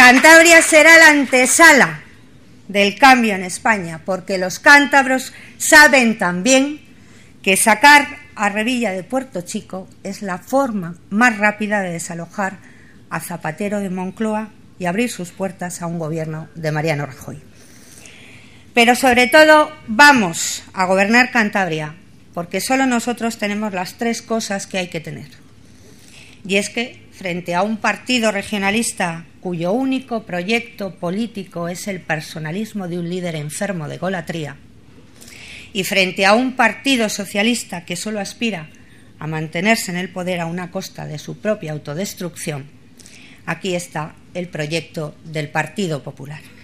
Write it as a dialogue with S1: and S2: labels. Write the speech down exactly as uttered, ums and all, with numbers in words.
S1: Cantabria será la antesala del cambio en España, porque los cántabros saben también que sacar a Revilla de Puerto Chico es la forma más rápida de desalojar a Zapatero de Moncloa y abrir sus puertas a un gobierno de Mariano Rajoy. Pero sobre todo vamos a gobernar Cantabria, porque solo nosotros tenemos las tres cosas que hay que tener. Y es que frente a un partido regionalista cuyo único proyecto político es el personalismo de un líder enfermo de egolatría, y frente a un partido socialista que solo aspira a mantenerse en el poder a una costa de su propia autodestrucción, aquí está el proyecto del Partido Popular.